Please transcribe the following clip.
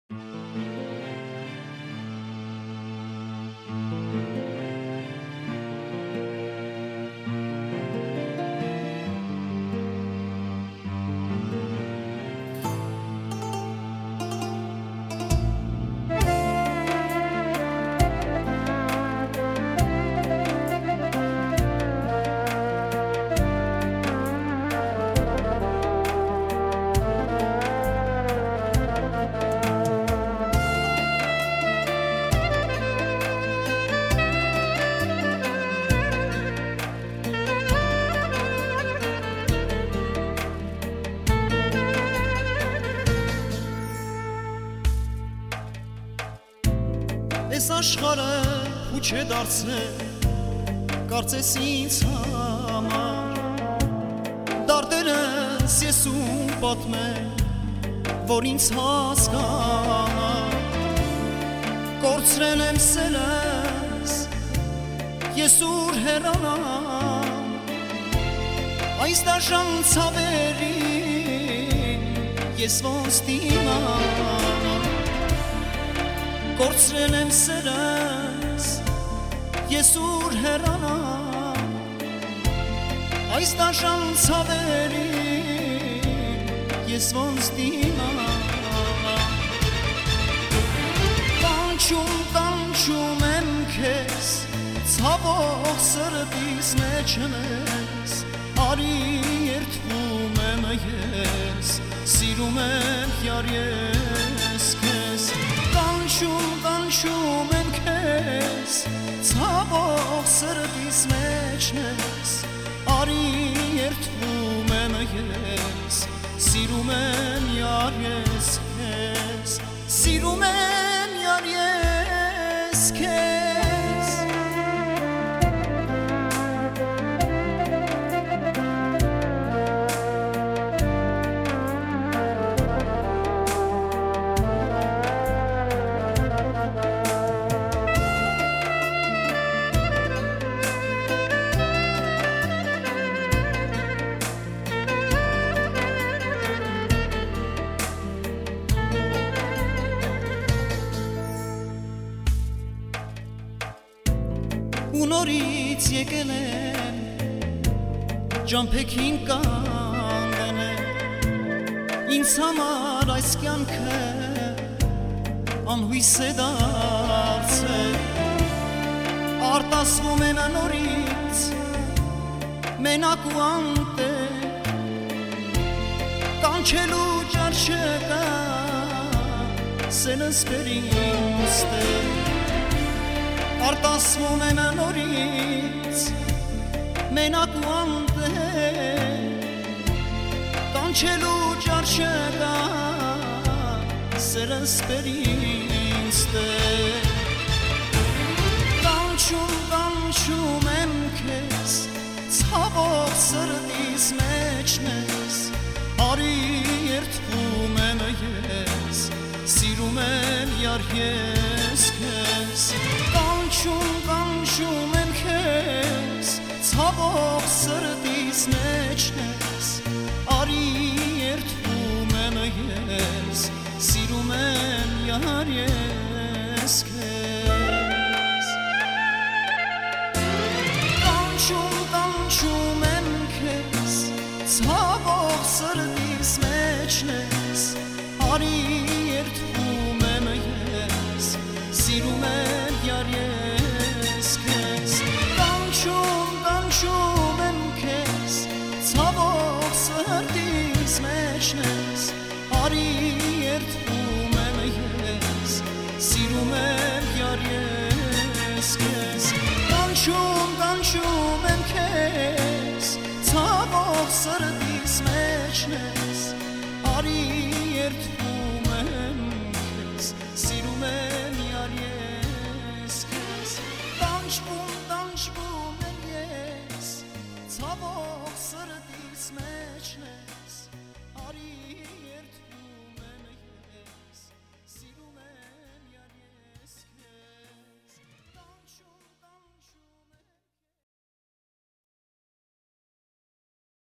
Այս աշխարհը փուչ է դարձել կարծես ինձ համար դարտերս ես ու պատմել որ ինձ հասկանա կորցրել եմ սերս ես ուր հեռանամ այս դաժան ցավերի ես ոնց դիմանամ կորցրել եմ սերս ես ուր հեռանամ այս դաժան ցավերի ես ոնց դիմանամ կանչում եմ քեզ ցավող սրտիս մեջ ես արի երդվում եմ ես սիրում եմ յար ես քեզ կանչում եմ քեզ ցավող սրտիս մեջ ես արի երդվում եմ ես սիրում եմ յար ես քեզ սիրում եմ յար ես քեզ ու նորից եկել եմ ջամփեքին կանգնել ինձ համար այս կյանքը անհույս է դարձել արտասվում եմ նորից մենակ ու անտեր կանչելու ջար չկա սենս բերինց արտասվում եմ նորից մենակ ու անտեր կանչելու ջար չկա սերս բերինց կանչում եմ քեզ ցավող սրտիս մեջ ես արի երդվում եմ ես սիրում եմ յար ես քեզ կանչում եմ քեզ ցավող սրտիս մեջ ես արի երդվում եմ ես սիրում եմ յար ես քեզ կանչում եմ քեզ ցավող սրտիս մեջ ես արի երդվում եմ ես սիրում եմ յար ես քեզ կանչում եմ քեզ ցավող սրտիս մեջ ես արի երդվում եմ ես սիրում եմ յար ես քեզ կանչում եմ քեզ ցավող սրտիս մեջ ես արի երդվում եմ քեզ սիրում եմ յար ես քեզ կանչում եմ ես ցավող սրտիս մեջ ես